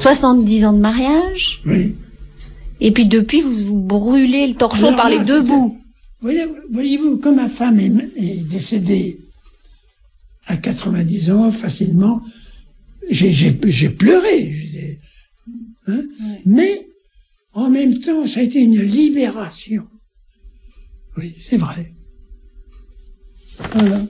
70 ans de mariage. Oui. Et puis depuis, vous brûlez le torchon Alors par les là, deux bouts. Voyez-vous, comme ma femme est décédée à 90 ans, facilement, j'ai pleuré. Hein? Ouais. Mais, en même temps, ça a été une libération. Oui, c'est vrai. Voilà.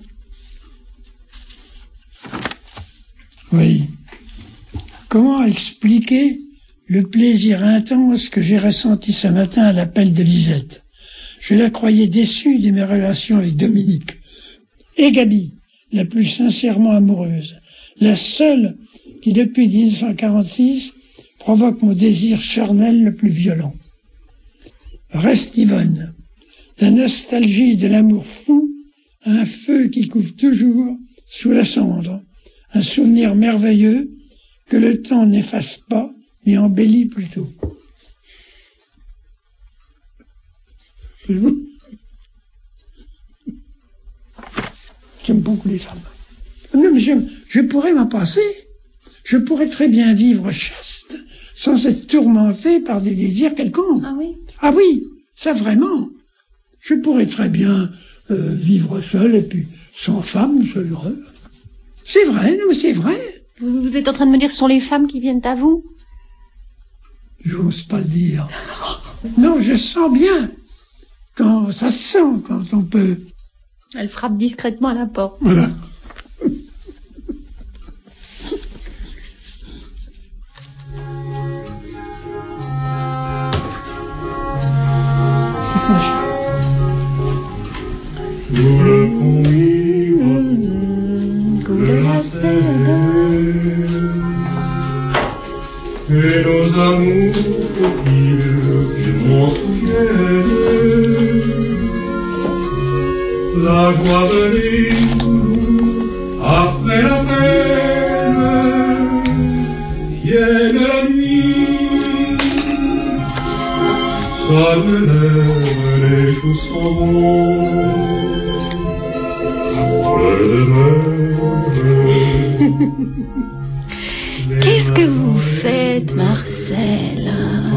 Oui. Comment expliquer le plaisir intense que j'ai ressenti ce matin à l'appel de Lisette? Je la croyais déçue de mes relations avec Dominique. Et Gaby, la plus sincèrement amoureuse, la seule qui, depuis 1946, provoque mon désir charnel le plus violent. Reste Yvonne, la nostalgie de l'amour fou, un feu qui couvre toujours sous la cendre, un souvenir merveilleux que le temps n'efface pas, mais embellit plutôt. J'aime beaucoup les femmes. Non, mais je pourrais m'en passer. Je pourrais très bien vivre chaste, sans être tourmenté par des désirs quelconques. Ah oui? Ah oui, ça vraiment. Je pourrais très bien vivre seul, et puis sans femme, seul heureux. C'est vrai, non, mais c'est vrai. Vous êtes en train de me dire que ce sont les femmes qui viennent à vous? J'ose pas le dire. Non, je sens bien. Quand ça se sent, quand on peut... Elle frappe discrètement à la porte. Voilà. Sous le pont coule la Seine, et nos amours je m'en souviens. La joie venue après la peine, vienne la nuit, sonne les chaussons, je demeure. Qu'est-ce que vous faites, Marcel?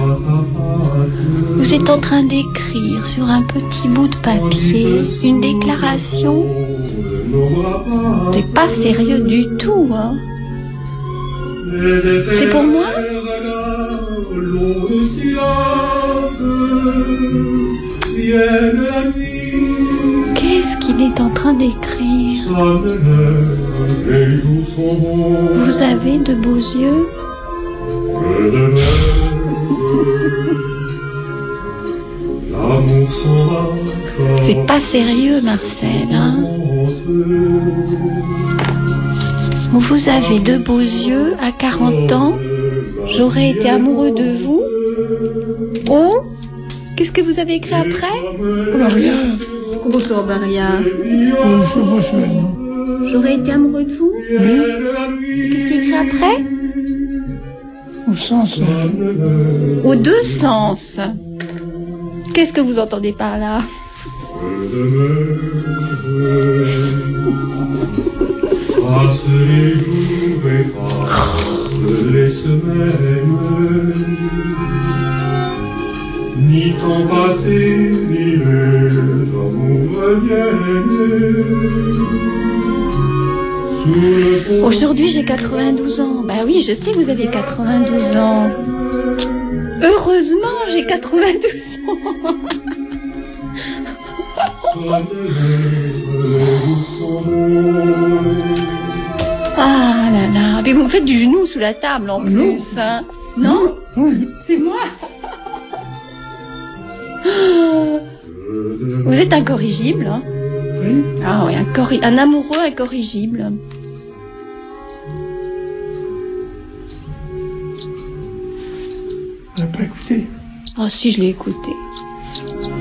Vous êtes en train d'écrire sur un petit bout de papier une déclaration. C'est pas sérieux du tout, hein? C'est pour moi? Qu'est-ce qu'il est en train d'écrire? Vous avez de beaux yeux? C'est pas sérieux, Marcel, hein? Vous avez de beaux yeux, à 40 ans. J'aurais été amoureux de vous. Oh? Qu'est-ce que vous avez écrit après? Bah, rien. Comment ça, bah, rien? Je sais pas, non. J'aurais été amoureux de vous? Oui. Qu'est-ce qu'il écrit après? Au sens... Aux deux sens. Qu'est-ce que vous entendez par là? Passe les jours et passe les semaines, ni temps passé, ni les amours reviennent. Aujourd'hui, j'ai 92 ans. Bah oui, je sais que vous avez 92 ans. Heureusement, j'ai 92 ans. Ah là là. Mais vous me faites du genou sous la table en plus, hein? Non? C'est moi. Vous êtes incorrigible, hein? Oui. Ah oui, un amoureux incorrigible. On n'a pas écouté. Oh si, je l'ai écouté.